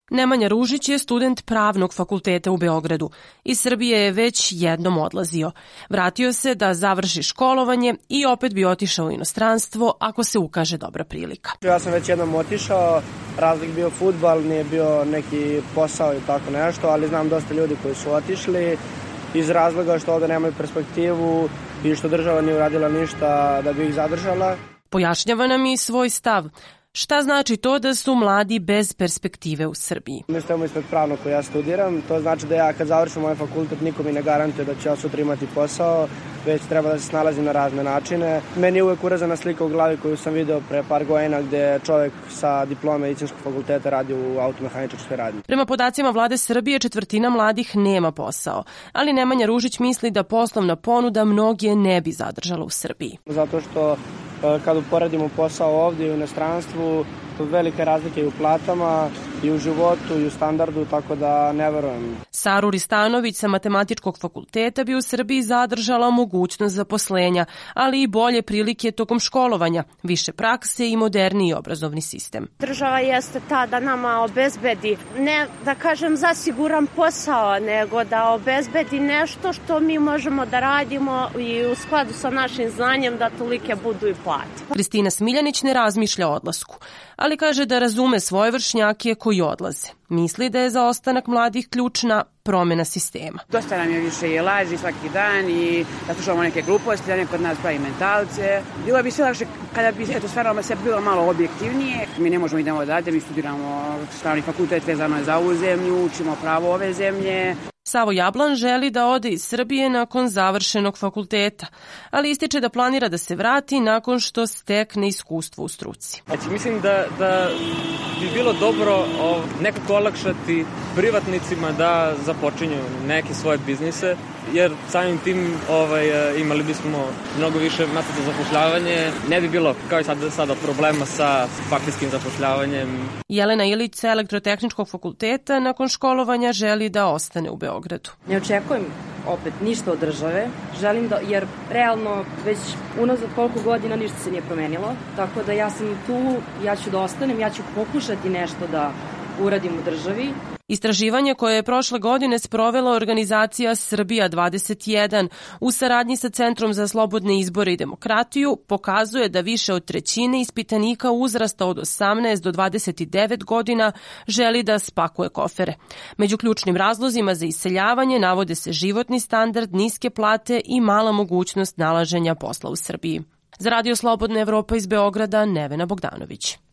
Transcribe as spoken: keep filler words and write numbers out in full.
Nemanja Ružić je student Pravnog fakulteta u Beogradu. Iz Srbije je već jednom odlazio. Vratio se da završi školovanje i opet bi otišao u inostranstvo ako se ukaže dobra prilika. Ja sam već jednom otišao, razlik bio fudbal, nije bio neki posao i tako nešto, ali znam dosta ljudi koji su otišli iz razloga što ovde nemaju perspektivu i što država nije uradila ništa da bi ih zadržala. Pojašnjava nam i svoj stav. Šta znači to da su mladi bez perspektive u Srbiji? Mi stojimo ispred pravnog koji ja studiram. To znači da ja kad završim moj fakultet niko mi ne garantuje da ću ja sutra imati posao, već treba da se snalazim na razne načine. Meni je uvek urazana slika u glavi koju sam video pre par godina gde čovek sa diplome medicinskog fakulteta radi u automehaničarskoj radnji. Prema podacima vlade Srbije, četvrtina mladih nema posao, ali Nemanja Ružić misli da poslovna ponuda mnoge ne bi zadržala u Srbiji. Zato što kad uporedimo posao ovdje i u inostranstvu, velike razlike i u platama, i u životu, i u standardu, tako da ne verujem. Saru Ristanović sa Matematičkog fakulteta bi u Srbiji zadržala mogućnost zaposlenja, ali i bolje prilike tokom školovanja, više prakse i moderniji obrazovni sistem. Država jeste ta da nama obezbedi, ne da kažem zasiguran posao, nego da obezbedi nešto što mi možemo da radimo i u skladu sa našim znanjem da tolike budu i plate. Kristina Smiljanić ne razmišlja o odlasku, ali kaže da razume svoje vršnjake koji odlaze. Misli da je za ostanak mladih ključna promjena sistema. Dosta nam je više i laži svaki dan i da slušamo neke gluposti, da neko od nas pravi mentalce. Bilo bi sve lakše kada bi eto, stvarno sve bilo malo objektivnije. Mi ne možemo idemo odavde, mi studiramo pravni fakultet vezano za ovu zemlju, učimo pravo ove zemlje. Savo Jablan želi da ode iz Srbije nakon završenog fakulteta, ali ističe da planira da se vrati nakon što stekne iskustvo u struci. Znači, mislim da, da bi bilo dobro o, nekako olakšati privatnicima da započinju neke svoje biznise, jer samim tim ovaj, imali bismo mnogo više mesta za zapošljavanje. Ne bi bilo kao i sada, sada problema sa faktičkim zapošljavanjem. Jelena Ilić sa Elektrotehničkog fakulteta nakon školovanja želi da ostane u Beogradu. Ne očekujem opet ništa od države, želim da, jer realno već unazad koliko godina ništa se nije promenilo, tako da ja sam tu, ja ću da ostanem, ja ću pokušati nešto da uradim u državi. Istraživanje koje je prošle godine sprovela organizacija Srbija dvadeset jedan u saradnji sa Centrom za slobodne izbore i demokratiju pokazuje da više od trećine ispitanika uzrasta od osamnaest do dvadeset devet godina želi da spakuje kofere. Među ključnim razlozima za iseljavanje navode se životni standard, niske plate i mala mogućnost nalaženja posla u Srbiji. Za Radio Slobodna Evropa iz Beograda, Nevena Bogdanović.